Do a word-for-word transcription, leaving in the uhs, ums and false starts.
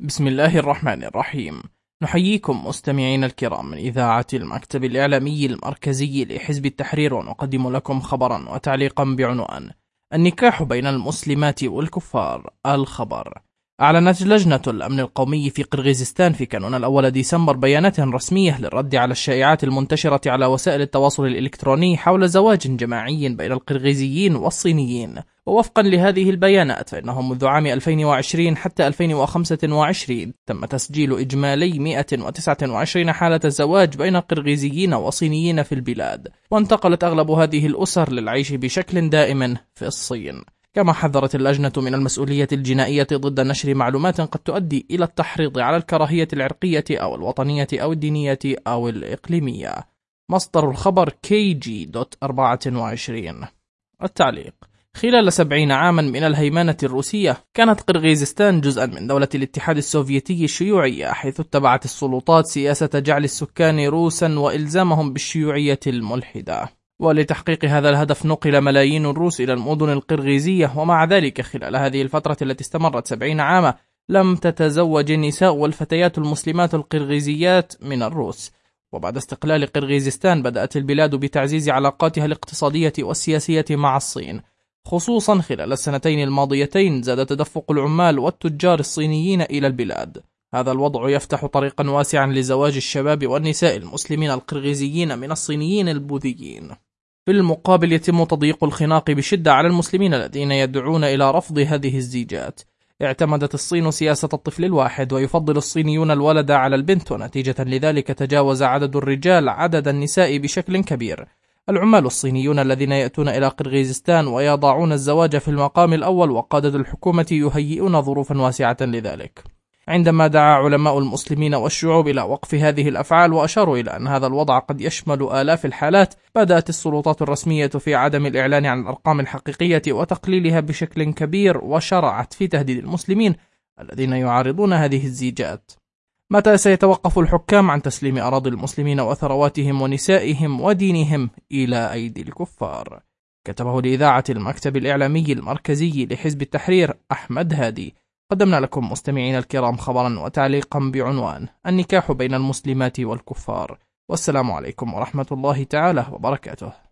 بسم الله الرحمن الرحيم. نحييكم مستمعين الكرام من إذاعة المكتب الإعلامي المركزي لحزب التحرير، ونقدم لكم خبرا وتعليقا بعنوان: النكاح بين المسلمات والكفار. الخبر: أعلنت لجنة الأمن القومي في قرغيزستان في كانون الأول ديسمبر بيانات رسمية للرد على الشائعات المنتشرة على وسائل التواصل الإلكتروني حول زواج جماعي بين القرغيزيين والصينيين. ووفقا لهذه البيانات، فإنه منذ عام ألفين وعشرين حتى ألفين وخمسة وعشرين تم تسجيل إجمالي مئة وتسعة وعشرين حالة زواج بين قرغيزيين وصينيين في البلاد، وانتقلت أغلب هذه الأسر للعيش بشكل دائم في الصين. كما حذرت اللجنة من المسؤولية الجنائية ضد نشر معلومات قد تؤدي إلى التحريض على الكراهية العرقية أو الوطنية أو الدينية أو الإقليمية. مصدر الخبر كي جي دوت أربعة وعشرين. التعليق: خلال سبعين عاما من الهيمنة الروسية، كانت قرغيزستان جزءا من دولة الاتحاد السوفيتي الشيوعية، حيث اتبعت السلطات سياسة جعل السكان روسا وإلزامهم بالشيوعية الملحدة. ولتحقيق هذا الهدف نقل ملايين الروس إلى المدن القرغيزية، ومع ذلك خلال هذه الفترة التي استمرت سبعين عاما لم تتزوج النساء والفتيات المسلمات القرغيزيات من الروس. وبعد استقلال قرغيزستان بدأت البلاد بتعزيز علاقاتها الاقتصادية والسياسية مع الصين، خصوصا خلال السنتين الماضيتين زاد تدفق العمال والتجار الصينيين إلى البلاد. هذا الوضع يفتح طريقا واسعا لزواج الشباب والنساء المسلمين القرغيزيين من الصينيين البوذيين. في المقابل يتم تضييق الخناق بشدة على المسلمين الذين يدعون إلى رفض هذه الزيجات. اعتمدت الصين سياسة الطفل الواحد، ويفضل الصينيون الولد على البنت، ونتيجة لذلك تجاوز عدد الرجال عدد النساء بشكل كبير. العمال الصينيون الذين يأتون إلى قرغيزستان ويضعون الزواج في المقام الأول، وقادة الحكومة يهيئون ظروفا واسعة لذلك. عندما دعا علماء المسلمين والشعوب إلى وقف هذه الأفعال، وأشاروا إلى أن هذا الوضع قد يشمل آلاف الحالات، بدأت السلطات الرسمية في عدم الإعلان عن الأرقام الحقيقية وتقليلها بشكل كبير، وشرعت في تهديد المسلمين الذين يعارضون هذه الزيجات. متى سيتوقف الحكام عن تسليم أراضي المسلمين وثرواتهم ونسائهم ودينهم إلى أيدي الكفار؟ كتبه لإذاعة المكتب الإعلامي المركزي لحزب التحرير أحمد هادي. قدمنا لكم مستمعين الكرام خبرا وتعليقا بعنوان: النكاح بين المسلمات والكفار. والسلام عليكم ورحمة الله تعالى وبركاته.